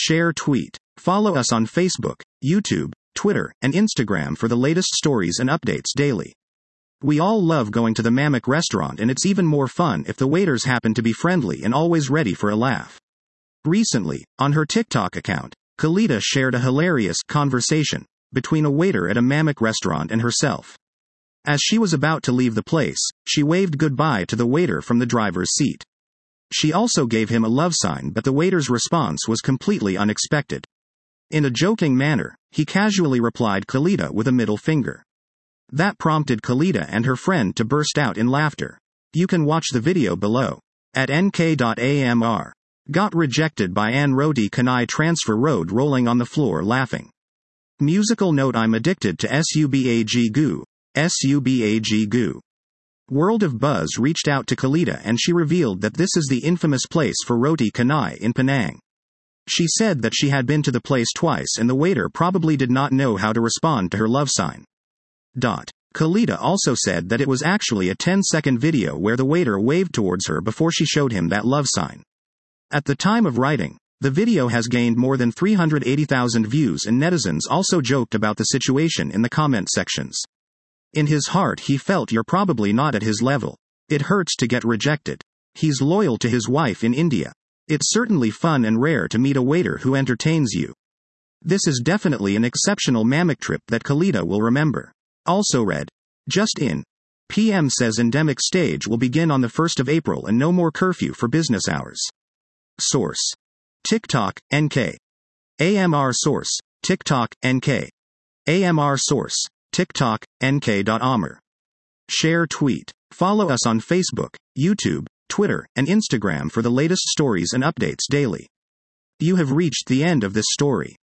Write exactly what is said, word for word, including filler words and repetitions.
Share tweet. Follow us on Facebook, YouTube, Twitter, and Instagram for the latest stories and updates daily. We all love going to the Mamak restaurant, and it's even more fun if the waiters happen to be friendly and always ready for a laugh. Recently, on her TikTok account, Khalida shared a hilarious conversation between a waiter at a Mamak restaurant and herself. As she was about to leave the place, she waved goodbye to the waiter from the driver's seat. She also gave him a love sign, but the waiter's response was completely unexpected. In a joking manner, he casually replied Khalida with a middle finger. That prompted Khalida and her friend to burst out in laughter. You can watch the video below. At N K dot A M R. Got rejected by Ann Roti Kanai transfer road rolling on the floor laughing. Musical note: I'm addicted to Subag Goo. Subag Goo. World of Buzz reached out to Khalida and she revealed that this is the infamous place for Roti Kanai in Penang. She said that she had been to the place twice and the waiter probably did not know how to respond to her love sign. Dot. Khalida also said that it was actually a ten second video where the waiter waved towards her before she showed him that love sign. At the time of writing, the video has gained more than three hundred eighty thousand views, and netizens also joked about the situation in the comment sections. In his heart he felt you're probably not at his level. It hurts to get rejected. He's loyal to his wife in India. It's certainly fun and rare to meet a waiter who entertains you. This is definitely an exceptional Mamak trip that Khalida will remember. Also read. Just in. P M says endemic stage will begin on the first of April and no more curfew for business hours. Source. TikTok, N K. A M R source. TikTok, N K. A M R source. TikTok, N K dot A M R. Share tweet. Follow us on Facebook, YouTube, Twitter, and Instagram for the latest stories and updates daily. You have reached the end of this story.